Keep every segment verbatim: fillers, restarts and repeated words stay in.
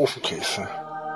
Ofenkäse.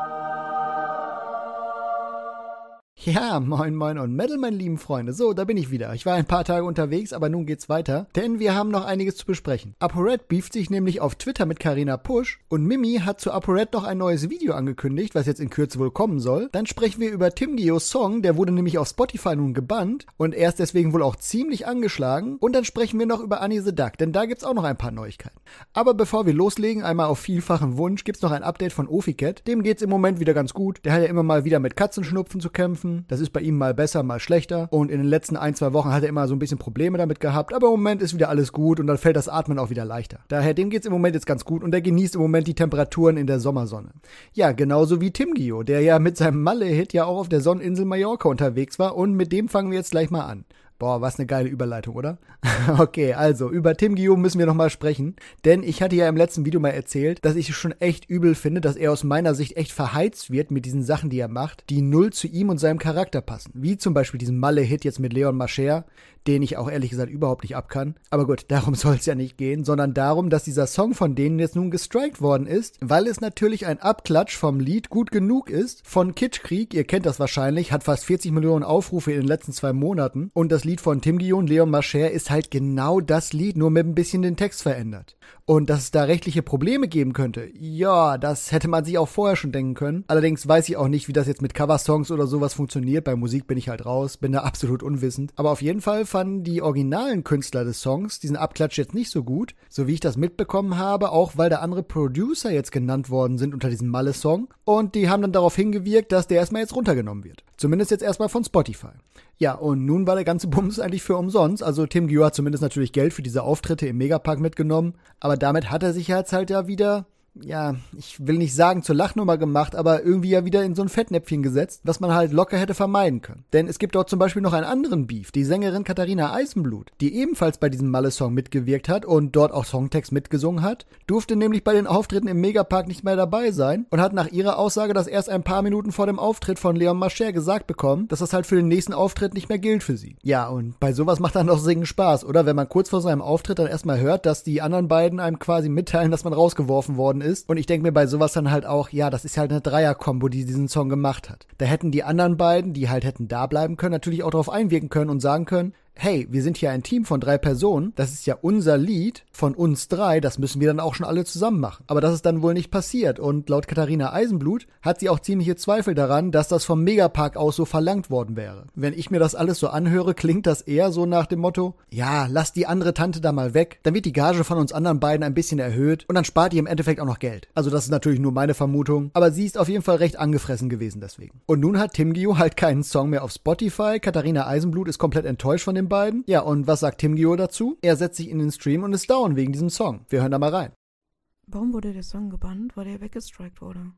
Ja, moin moin und Metal, meine lieben Freunde. So, da bin ich wieder. Ich war ein paar Tage unterwegs, aber nun geht's weiter, denn wir haben noch einiges zu besprechen. ApoRed beeft sich nämlich auf Twitter mit Carina Pusch und Mimi hat zu ApoRed noch ein neues Video angekündigt, was jetzt in Kürze wohl kommen soll. Dann sprechen wir über Tim Geos Song, der wurde nämlich auf Spotify nun gebannt und er ist deswegen wohl auch ziemlich angeschlagen. Und dann sprechen wir noch über Annie the Duck, denn da gibt's auch noch ein paar Neuigkeiten. Aber bevor wir loslegen, einmal auf vielfachen Wunsch, gibt's noch ein Update von Oficat. Dem geht's im Moment wieder ganz gut. Der hat ja immer mal wieder mit Katzenschnupfen zu kämpfen. Das ist bei ihm mal besser, mal schlechter. Und in den letzten ein, zwei Wochen hat er immer so ein bisschen Probleme damit gehabt. Aber im Moment ist wieder alles gut und dann fällt das Atmen auch wieder leichter. Daher, dem geht's im Moment jetzt ganz gut und der genießt im Moment die Temperaturen in der Sommersonne. Ja, genauso wie Tim Geo, der ja mit seinem Malle-Hit ja auch auf der Sonneninsel Mallorca unterwegs war. Und mit dem fangen wir jetzt gleich mal an. Boah, was eine geile Überleitung, oder? Okay, also, über Tim Geo müssen wir nochmal sprechen, denn ich hatte ja im letzten Video mal erzählt, dass ich es schon echt übel finde, dass er aus meiner Sicht echt verheizt wird mit diesen Sachen, die er macht, die null zu ihm und seinem Charakter passen. Wie zum Beispiel diesen Malle-Hit jetzt mit Leon Mascher, den ich auch ehrlich gesagt überhaupt nicht abkann. Aber gut, darum soll es ja nicht gehen, sondern darum, dass dieser Song von denen jetzt nun gestrikt worden ist, weil es natürlich ein Abklatsch vom Lied Gut genug ist, von Kitschkrieg, ihr kennt das wahrscheinlich, hat fast vierzig Millionen Aufrufe in den letzten zwei Monaten und das Lied von Tim Geo und Leon Mascher ist halt genau das Lied, nur mit ein bisschen den Text verändert. Und dass es da rechtliche Probleme geben könnte, ja, das hätte man sich auch vorher schon denken können. Allerdings weiß ich auch nicht, wie das jetzt mit Coversongs oder sowas funktioniert. Bei Musik bin ich halt raus, bin da absolut unwissend. Aber auf jeden Fall fanden die originalen Künstler des Songs diesen Abklatsch jetzt nicht so gut, so wie ich das mitbekommen habe, auch weil da andere Producer jetzt genannt worden sind unter diesem Malle-Song. Und die haben dann darauf hingewirkt, dass der erstmal jetzt runtergenommen wird. Zumindest jetzt erstmal von Spotify. Ja, und nun war der ganze Bums eigentlich für umsonst. Also Tim Geo hat zumindest natürlich Geld für diese Auftritte im Megapark mitgenommen. Aber damit hat er sich jetzt halt ja wieder, ja, ich will nicht sagen zur Lachnummer gemacht, aber irgendwie ja wieder in so ein Fettnäpfchen gesetzt, was man halt locker hätte vermeiden können. Denn es gibt dort zum Beispiel noch einen anderen Beef, die Sängerin Katharina Eisenblut, die ebenfalls bei diesem Malle-Song mitgewirkt hat und dort auch Songtext mitgesungen hat, durfte nämlich bei den Auftritten im Megapark nicht mehr dabei sein und hat nach ihrer Aussage das erst ein paar Minuten vor dem Auftritt von Leon Mascher gesagt bekommen, dass das halt für den nächsten Auftritt nicht mehr gilt für sie. Ja, und bei sowas macht dann doch Singen Spaß, oder? Wenn man kurz vor seinem Auftritt dann erstmal hört, dass die anderen beiden einem quasi mitteilen, dass man rausgeworfen worden ist. Und ich denke mir bei sowas dann halt auch, ja, das ist halt eine Dreier-Kombo, die diesen Song gemacht hat. Da hätten die anderen beiden, die halt hätten da bleiben können, natürlich auch darauf einwirken können und sagen können, hey, wir sind hier ein Team von drei Personen, das ist ja unser Lied von uns drei, das müssen wir dann auch schon alle zusammen machen. Aber das ist dann wohl nicht passiert und laut Katharina Eisenblut hat sie auch ziemliche Zweifel daran, dass das vom Megapark aus so verlangt worden wäre. Wenn ich mir das alles so anhöre, klingt das eher so nach dem Motto, ja, lass die andere Tante da mal weg, dann wird die Gage von uns anderen beiden ein bisschen erhöht und dann spart ihr im Endeffekt auch noch Geld. Also das ist natürlich nur meine Vermutung, aber sie ist auf jeden Fall recht angefressen gewesen deswegen. Und nun hat Tim Geo halt keinen Song mehr auf Spotify, Katharina Eisenblut ist komplett enttäuscht von dem beiden. Ja, und was sagt Tim Geo dazu? Er setzt sich in den Stream und ist down wegen diesem Song. Wir hören da mal rein. Warum wurde der Song gebannt? Weil der weggestrikt wurde.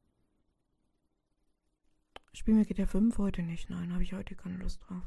Spielen wir G T A fünf heute nicht. Nein, habe ich heute keine Lust drauf.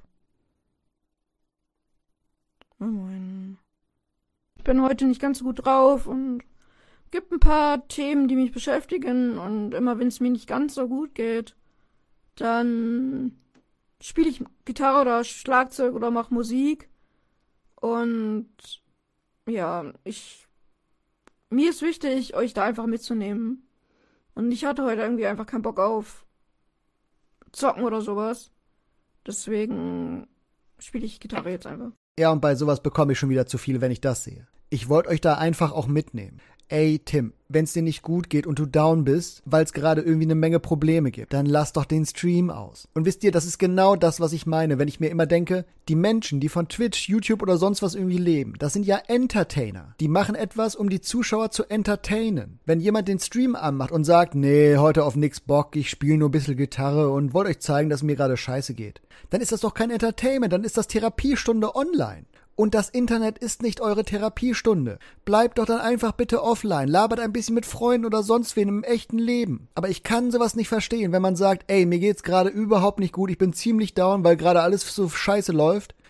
Moin Moin. Ich bin heute nicht ganz so gut drauf und gibt ein paar Themen, die mich beschäftigen. Und immer wenn es mir nicht ganz so gut geht, dann spiele ich Gitarre oder Schlagzeug oder mache Musik. Und ja, ich mir ist wichtig, euch da einfach mitzunehmen. Und ich hatte heute irgendwie einfach keinen Bock auf Zocken oder sowas. Deswegen spiele ich Gitarre jetzt einfach. Ja, und bei sowas bekomme ich schon wieder zu viel, wenn ich das sehe. Ich wollte euch da einfach auch mitnehmen. Ey, Tim, wenn's dir nicht gut geht und du down bist, weil es gerade irgendwie eine Menge Probleme gibt, dann lass doch den Stream aus. Und wisst ihr, das ist genau das, was ich meine, wenn ich mir immer denke, die Menschen, die von Twitch, YouTube oder sonst was irgendwie leben, das sind ja Entertainer. Die machen etwas, um die Zuschauer zu entertainen. Wenn jemand den Stream anmacht und sagt, nee, heute auf nix Bock, ich spiele nur ein bisschen Gitarre und wollte euch zeigen, dass mir gerade scheiße geht, dann ist das doch kein Entertainment, dann ist das Therapiestunde online. Und das Internet ist nicht eure Therapiestunde. Bleibt doch dann einfach bitte offline. Labert ein bisschen mit Freunden oder sonst wen im echten Leben. Aber ich kann sowas nicht verstehen, wenn man sagt, ey, mir geht's gerade überhaupt nicht gut, ich bin ziemlich down, weil gerade alles so scheiße läuft.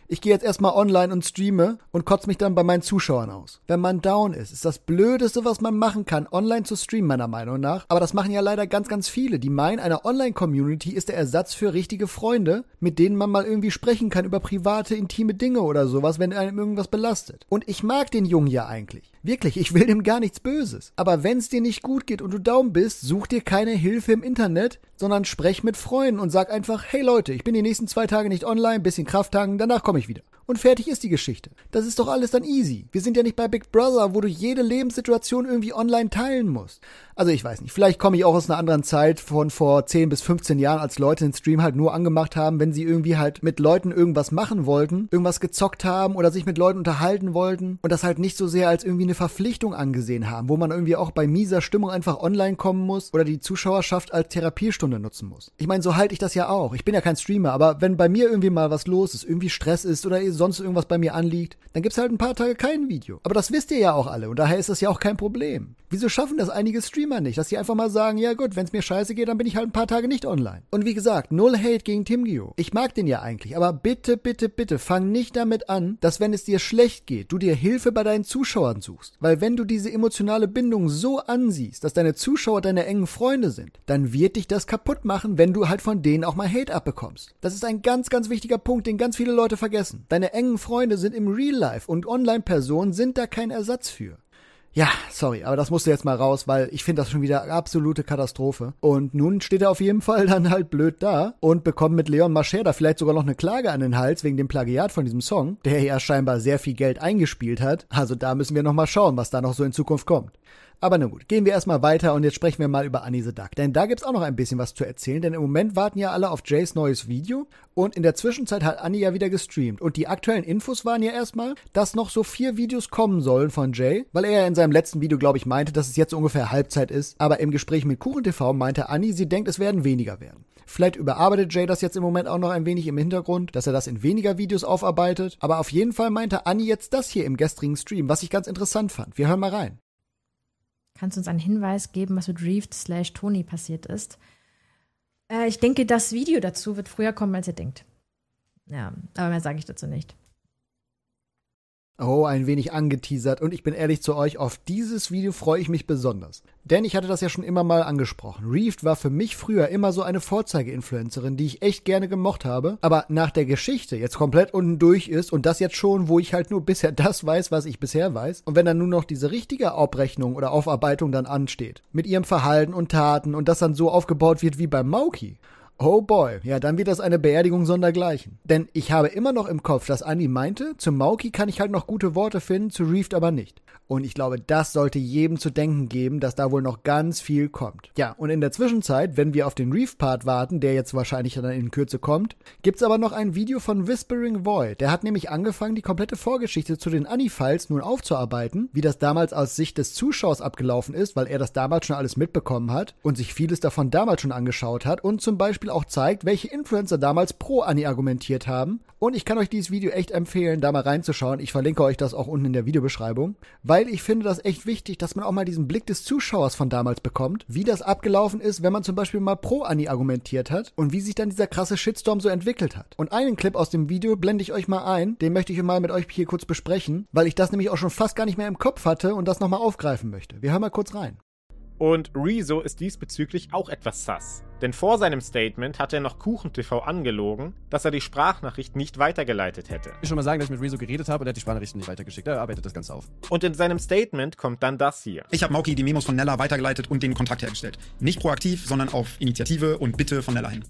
ich gehe jetzt erstmal online und streame und kotze mich dann bei meinen Zuschauern aus. Wenn man down ist, ist das Blödeste, was man machen kann, online zu streamen, meiner Meinung nach. Aber das machen ja leider ganz, ganz viele. Die meinen, eine Online-Community ist der Ersatz für richtige Freunde, mit denen man mal irgendwie sprechen kann über private, intime Dinge oder sowas, wenn einem irgendwas belastet. Und ich mag den Jungen ja eigentlich. Wirklich, ich will dem gar nichts Böses. Aber wenn es dir nicht gut geht und du down bist, such dir keine Hilfe im Internet, sondern sprech mit Freunden und sag einfach, hey Leute, ich bin die nächsten zwei Tage nicht online, bisschen Kraft tanken, danach komme ich wieder. Und fertig ist die Geschichte. Das ist doch alles dann easy. Wir sind ja nicht bei Big Brother, wo du jede Lebenssituation irgendwie online teilen musst. Also ich weiß nicht, vielleicht komme ich auch aus einer anderen Zeit von vor zehn bis fünfzehn Jahren, als Leute den Stream halt nur angemacht haben, wenn sie irgendwie halt mit Leuten irgendwas machen wollten, irgendwas gezockt haben oder sich mit Leuten unterhalten wollten und das halt nicht so sehr als irgendwie eine Verpflichtung angesehen haben, wo man irgendwie auch bei mieser Stimmung einfach online kommen muss oder die Zuschauerschaft als Therapiestunde nutzen muss. Ich meine, so halte ich das ja auch. Ich bin ja kein Streamer, aber wenn bei mir irgendwie mal was los ist, irgendwie Stress ist oder sonst irgendwas bei mir anliegt, dann gibt's halt ein paar Tage kein Video. Aber das wisst ihr ja auch alle und daher ist das ja auch kein Problem. Wieso schaffen das einige Streamer nicht, dass sie einfach mal sagen, ja gut, wenn's mir scheiße geht, dann bin ich halt ein paar Tage nicht online. Und wie gesagt, null Hate gegen TimGeo. Ich mag den ja eigentlich, aber bitte, bitte, bitte fang nicht damit an, dass wenn es dir schlecht geht, du dir Hilfe bei deinen Zuschauern suchst. Weil wenn du diese emotionale Bindung so ansiehst, dass deine Zuschauer deine engen Freunde sind, dann wird dich das kaputt machen, wenn du halt von denen auch mal Hate abbekommst. Das ist ein ganz, ganz wichtiger Punkt, den ganz viele Leute vergessen. Deine engen Freunde sind im Real Life und Online-Personen sind da kein Ersatz für. Ja, sorry, aber das musste jetzt mal raus, weil ich finde das schon wieder absolute Katastrophe. Und nun steht er auf jeden Fall dann halt blöd da und bekommt mit Leon Mascher da vielleicht sogar noch eine Klage an den Hals wegen dem Plagiat von diesem Song, der ja scheinbar sehr viel Geld eingespielt hat. Also da müssen wir noch mal schauen, was da noch so in Zukunft kommt. Aber na gut, gehen wir erstmal weiter und jetzt sprechen wir mal über Annie the Duck. Denn da gibt's auch noch ein bisschen was zu erzählen, denn im Moment warten ja alle auf Jays neues Video und in der Zwischenzeit hat Annie ja wieder gestreamt. Und die aktuellen Infos waren ja erstmal, dass noch so vier Videos kommen sollen von Jay, weil er ja in seinem letzten Video, glaube ich, meinte, dass es jetzt ungefähr Halbzeit ist. Aber im Gespräch mit KuchenTV meinte Annie, sie denkt, es werden weniger werden. Vielleicht überarbeitet Jay das jetzt im Moment auch noch ein wenig im Hintergrund, dass er das in weniger Videos aufarbeitet. Aber auf jeden Fall meinte Annie jetzt das hier im gestrigen Stream, was ich ganz interessant fand. Wir hören mal rein. Kannst du uns einen Hinweis geben, was mit Reeft slash Toni passiert ist? Äh, ich denke, das Video dazu wird früher kommen, als ihr denkt. Ja, aber mehr sage ich dazu nicht. Oh, ein wenig angeteasert und ich bin ehrlich zu euch, auf dieses Video freue ich mich besonders. Denn ich hatte das ja schon immer mal angesprochen. Reeft war für mich früher immer so eine Vorzeige-Influencerin, die ich echt gerne gemocht habe, aber nach der Geschichte jetzt komplett unten durch ist und das jetzt schon, wo ich halt nur bisher das weiß, was ich bisher weiß und wenn dann nur noch diese richtige Abrechnung oder Aufarbeitung dann ansteht, mit ihrem Verhalten und Taten und das dann so aufgebaut wird wie beim Mauki. Oh boy, ja, dann wird das eine Beerdigung sondergleichen. Denn ich habe immer noch im Kopf, dass Annie meinte, zu Mauki kann ich halt noch gute Worte finden, zu Reeft aber nicht. Und ich glaube, das sollte jedem zu denken geben, dass da wohl noch ganz viel kommt. Ja, und in der Zwischenzeit, wenn wir auf den Reeft-Part warten, der jetzt wahrscheinlich dann in Kürze kommt, gibt's aber noch ein Video von Whispering Void. Der hat nämlich angefangen, die komplette Vorgeschichte zu den Annie-Files nun aufzuarbeiten, wie das damals aus Sicht des Zuschauers abgelaufen ist, weil er das damals schon alles mitbekommen hat und sich vieles davon damals schon angeschaut hat und zum Beispiel auch zeigt, welche Influencer damals pro Annie argumentiert haben. Und ich kann euch dieses Video echt empfehlen, da mal reinzuschauen. Ich verlinke euch das auch unten in der Videobeschreibung, weil ich finde das echt wichtig, dass man auch mal diesen Blick des Zuschauers von damals bekommt, wie das abgelaufen ist, wenn man zum Beispiel mal pro Annie argumentiert hat und wie sich dann dieser krasse Shitstorm so entwickelt hat. Und einen Clip aus dem Video blende ich euch mal ein, den möchte ich mal mit euch hier kurz besprechen, weil ich das nämlich auch schon fast gar nicht mehr im Kopf hatte und das nochmal aufgreifen möchte. Wir hören mal kurz rein. Und Rezo ist diesbezüglich auch etwas sus. Denn vor seinem Statement hat er noch KuchenTV angelogen, dass er die Sprachnachricht nicht weitergeleitet hätte. Ich will schon mal sagen, dass ich mit Rezo geredet habe und er hat die Sprachnachrichten nicht weitergeschickt. Er arbeitet das Ganze auf. Und in seinem Statement kommt dann das hier. Ich habe Mauki die Memos von Nella weitergeleitet und den Kontakt hergestellt. Nicht proaktiv, sondern auf Initiative und Bitte von Nella hin.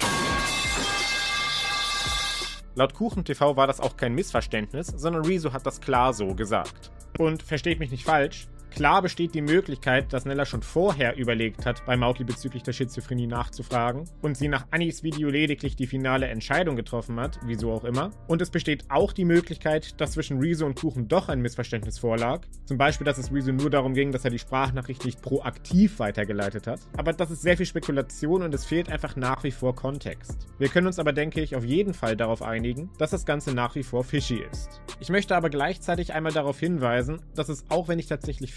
Laut KuchenTV war das auch kein Missverständnis, sondern Rezo hat das klar so gesagt. Und versteht mich nicht falsch, klar besteht die Möglichkeit, dass Nella schon vorher überlegt hat, bei Mauki bezüglich der Schizophrenie nachzufragen und sie nach Annies Video lediglich die finale Entscheidung getroffen hat, wieso auch immer. Und es besteht auch die Möglichkeit, dass zwischen Rezo und Kuchen doch ein Missverständnis vorlag. Zum Beispiel, dass es Rezo nur darum ging, dass er die Sprachnachricht nicht proaktiv weitergeleitet hat. Aber das ist sehr viel Spekulation und es fehlt einfach nach wie vor Kontext. Wir können uns aber, denke ich, auf jeden Fall darauf einigen, dass das Ganze nach wie vor fishy ist. Ich möchte aber gleichzeitig einmal darauf hinweisen, dass es, auch wenn ich tatsächlich viel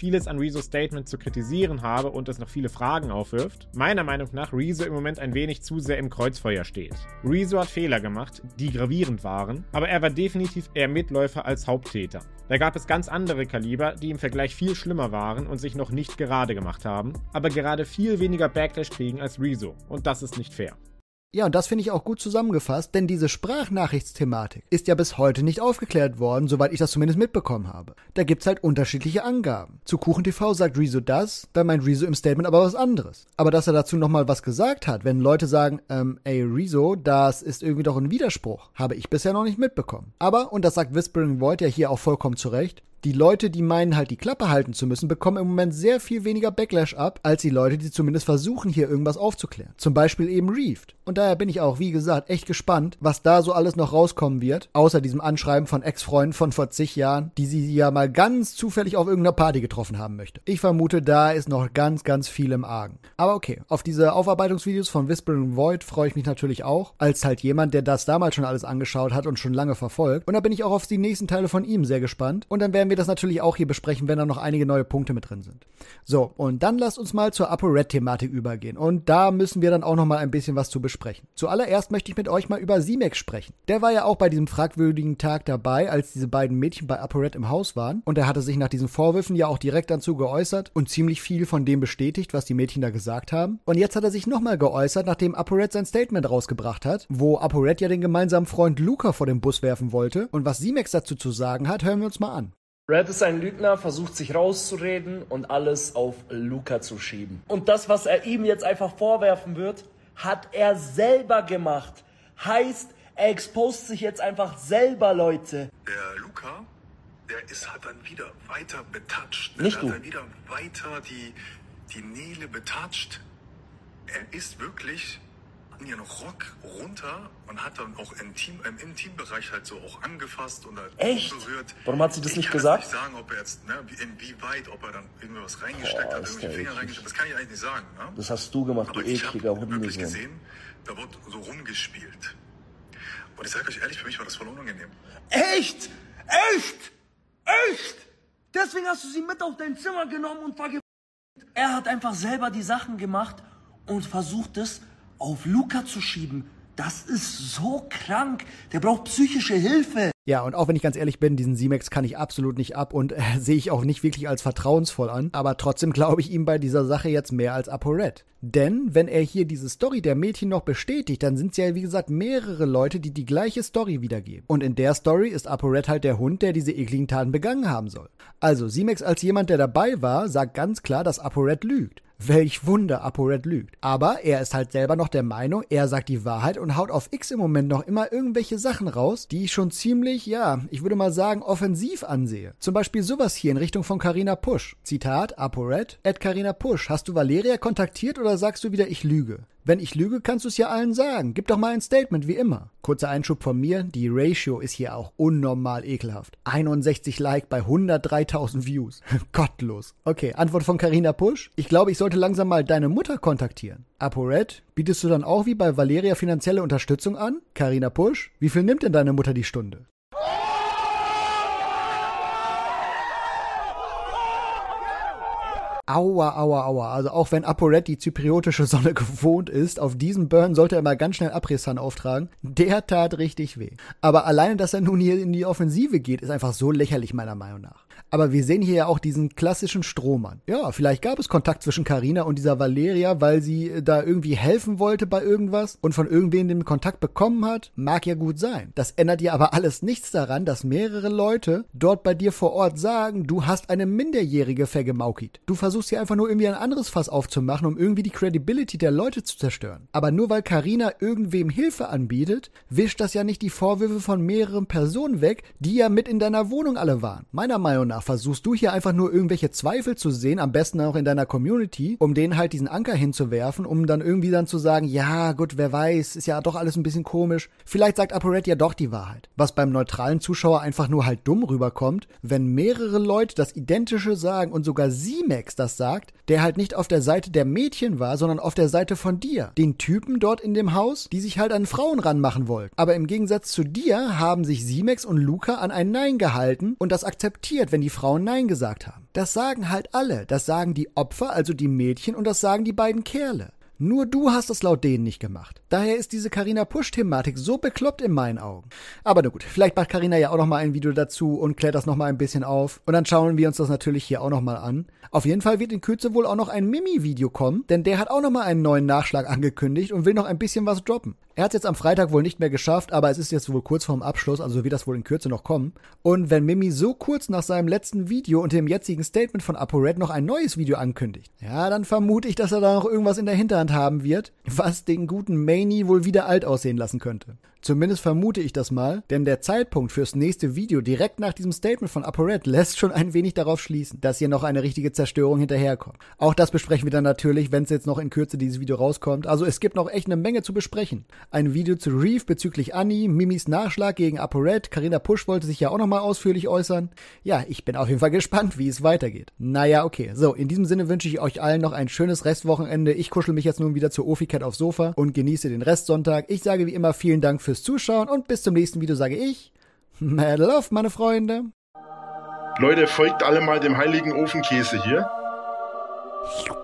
vieles an Rezos Statement zu kritisieren habe und es noch viele Fragen aufwirft, meiner Meinung nach Rezo im Moment ein wenig zu sehr im Kreuzfeuer steht. Rezo hat Fehler gemacht, die gravierend waren, aber er war definitiv eher Mitläufer als Haupttäter. Da gab es ganz andere Kaliber, die im Vergleich viel schlimmer waren und sich noch nicht gerade gemacht haben, aber gerade viel weniger Backlash kriegen als Rezo. Und das ist nicht fair. Ja, und das finde ich auch gut zusammengefasst, denn diese Sprachnachrichtsthematik ist ja bis heute nicht aufgeklärt worden, soweit ich das zumindest mitbekommen habe. Da gibt's halt unterschiedliche Angaben. Zu KuchenTV sagt Rezo das, dann meint Rezo im Statement aber was anderes. Aber dass er dazu nochmal was gesagt hat, wenn Leute sagen, ähm, ey Rezo, das ist irgendwie doch ein Widerspruch, habe ich bisher noch nicht mitbekommen. Aber, und das sagt Whispering Void ja hier auch vollkommen zurecht, die Leute, die meinen halt die Klappe halten zu müssen, bekommen im Moment sehr viel weniger Backlash ab, als die Leute, die zumindest versuchen, hier irgendwas aufzuklären. Zum Beispiel eben Reefed. Und daher bin ich auch, wie gesagt, echt gespannt, was da so alles noch rauskommen wird, außer diesem Anschreiben von Ex-Freunden von vor zig Jahren, die sie ja mal ganz zufällig auf irgendeiner Party getroffen haben möchte. Ich vermute, da ist noch ganz, ganz viel im Argen. Aber okay, auf diese Aufarbeitungsvideos von Whispering Void freue ich mich natürlich auch, als halt jemand, der das damals schon alles angeschaut hat und schon lange verfolgt. Und da bin ich auch auf die nächsten Teile von ihm sehr gespannt. Und dann werden wir das natürlich auch hier besprechen, wenn da noch einige neue Punkte mit drin sind. So, und dann lasst uns mal zur ApoRed-Thematik übergehen. Und da müssen wir dann auch noch mal ein bisschen was zu besprechen. Zuallererst möchte ich mit euch mal über Z-Max sprechen. Der war ja auch bei diesem fragwürdigen Tag dabei, als diese beiden Mädchen bei ApoRed im Haus waren. Und er hatte sich nach diesen Vorwürfen ja auch direkt dazu geäußert und ziemlich viel von dem bestätigt, was die Mädchen da gesagt haben. Und jetzt hat er sich nochmal geäußert, nachdem ApoRed sein Statement rausgebracht hat, wo ApoRed ja den gemeinsamen Freund Luca vor den Bus werfen wollte. Und was Z-Max dazu zu sagen hat, hören wir uns mal an. Red ist ein Lügner, versucht sich rauszureden und alles auf Luca zu schieben. Und das, was er ihm jetzt einfach vorwerfen wird, hat er selber gemacht. Heißt, er expost sich jetzt einfach selber, Leute. Der Luca, der ist, hat dann wieder weiter betatscht. Nicht der du. hat dann wieder weiter die, die Nele betatscht. Er ist wirklich an ihren Rock runter und hat dann auch im, Team, im Intimbereich halt so auch angefasst und Echt? berührt. Warum hat sie das ich nicht kann gesagt? Ich kann nicht sagen, ob er jetzt, ne, inwieweit, ob er dann irgendwas reingesteckt Boah, hat, ist irgendwelche der Finger eklig. reingesteckt. Das kann ich eigentlich nicht sagen. Ne? Das hast du gemacht, Aber du ich ekliger habe wirklich Hundesohn. gesehen, da wurde so rumgespielt. Und ich sage euch ehrlich, für mich war das voll unangenehm. Echt? Echt? Echt? Deswegen hast du sie mit auf dein Zimmer genommen und vergewaltigt. Er hat einfach selber die Sachen gemacht und versucht es auf Luca zu schieben. Das ist so krank. Der braucht psychische Hilfe. Ja, und auch wenn ich ganz ehrlich bin, diesen Z-Max kann ich absolut nicht ab und äh, sehe ich auch nicht wirklich als vertrauensvoll an. Aber trotzdem glaube ich ihm bei dieser Sache jetzt mehr als ApoRed. Denn wenn er hier diese Story der Mädchen noch bestätigt, dann sind es ja, wie gesagt, mehrere Leute, die die gleiche Story wiedergeben. Und in der Story ist ApoRed halt der Hund, der diese ekligen Taten begangen haben soll. Also Z-Max als jemand, der dabei war, sagt ganz klar, dass ApoRed lügt. Welch Wunder, ApoRed lügt. Aber er ist halt selber noch der Meinung, er sagt die Wahrheit und haut auf X im Moment noch immer irgendwelche Sachen raus, die ich schon ziemlich, ja, ich würde mal sagen, offensiv ansehe. Zum Beispiel sowas hier in Richtung von Carina Pusch. Zitat, ApoRed, at Carina Pusch, hast du Valeria kontaktiert oder sagst du wieder, ich lüge? Wenn ich lüge, kannst du es ja allen sagen. Gib doch mal ein Statement, wie immer. Kurzer Einschub von mir, die Ratio ist hier auch unnormal ekelhaft. einundsechzig Like bei hundertdreitausend Views. Gottlos. Okay, Antwort von Carina Pusch. Ich glaube, ich sollte langsam mal deine Mutter kontaktieren. ApoRed, bietest du dann auch wie bei Valeria finanzielle Unterstützung an? Carina Pusch, wie viel nimmt denn deine Mutter die Stunde? Aua, aua, aua. Also auch wenn ApoRed die zypriotische Sonne gewohnt ist, auf diesen Burn sollte er mal ganz schnell Abriss-San auftragen. Der tat richtig weh. Aber alleine, dass er nun hier in die Offensive geht, ist einfach so lächerlich meiner Meinung nach. Aber wir sehen hier ja auch diesen klassischen Strohmann. Ja, vielleicht gab es Kontakt zwischen Carina und dieser Valeria, weil sie da irgendwie helfen wollte bei irgendwas und von irgendwem den Kontakt bekommen hat. Mag ja gut sein. Das ändert ja aber alles nichts daran, dass mehrere Leute dort bei dir vor Ort sagen, du hast eine Minderjährige vergemaukelt. Du versuchst hier einfach nur irgendwie ein anderes Fass aufzumachen, um irgendwie die Credibility der Leute zu zerstören. Aber nur weil Carina irgendwem Hilfe anbietet, wischt das ja nicht die Vorwürfe von mehreren Personen weg, die ja mit in deiner Wohnung alle waren. Meiner Meinung nach versuchst du hier einfach nur irgendwelche Zweifel zu sehen, am besten auch in deiner Community, um denen halt diesen Anker hinzuwerfen, um dann irgendwie dann zu sagen, ja gut, wer weiß, ist ja doch alles ein bisschen komisch. Vielleicht sagt ApoRed ja doch die Wahrheit. Was beim neutralen Zuschauer einfach nur halt dumm rüberkommt, wenn mehrere Leute das Identische sagen und sogar Z-Max das das sagt, der halt nicht auf der Seite der Mädchen war, sondern auf der Seite von dir. Den Typen dort in dem Haus, die sich halt an Frauen ranmachen wollten. Aber im Gegensatz zu dir haben sich Simex und Luca an ein Nein gehalten und das akzeptiert, wenn die Frauen Nein gesagt haben. Das sagen halt alle. Das sagen die Opfer, also die Mädchen, und das sagen die beiden Kerle. Nur du hast es laut denen nicht gemacht. Daher ist diese Carina Pusch-Thematik so bekloppt in meinen Augen. Aber na gut, vielleicht macht Carina ja auch noch mal ein Video dazu und klärt das noch mal ein bisschen auf. Und dann schauen wir uns das natürlich hier auch noch mal an. Auf jeden Fall wird in Kürze wohl auch noch ein Mimi-Video kommen, denn der hat auch noch mal einen neuen Nachschlag angekündigt und will noch ein bisschen was droppen. Er hat es jetzt am Freitag wohl nicht mehr geschafft, aber es ist jetzt wohl kurz vorm Abschluss, also wird das wohl in Kürze noch kommen. Und wenn Mimi so kurz nach seinem letzten Video und dem jetzigen Statement von ApoRed noch ein neues Video ankündigt, ja, dann vermute ich, dass er da noch irgendwas in der Hinterhand haben wird, was den guten Maney wohl wieder alt aussehen lassen könnte. Zumindest vermute ich das mal, denn der Zeitpunkt fürs nächste Video direkt nach diesem Statement von ApoRed lässt schon ein wenig darauf schließen, dass hier noch eine richtige Zerstörung hinterherkommt. Auch das besprechen wir dann natürlich, wenn es jetzt noch in Kürze dieses Video rauskommt. Also es gibt noch echt eine Menge zu besprechen. Ein Video zu Reeve bezüglich Annie, Mimis Nachschlag gegen ApoRed, Carina Pusch wollte sich ja auch nochmal ausführlich äußern. Ja, ich bin auf jeden Fall gespannt, wie es weitergeht. Naja, okay. So, in diesem Sinne wünsche ich euch allen noch ein schönes Restwochenende. Ich kuschel mich jetzt nun wieder zur Ofi-Cat aufs Sofa und genieße den Restsonntag. Ich sage wie immer vielen Dank fürs Zuschauen und bis zum nächsten Video sage ich Mad Love, meine Freunde. Leute, folgt alle mal dem heiligen Ofenkäse hier.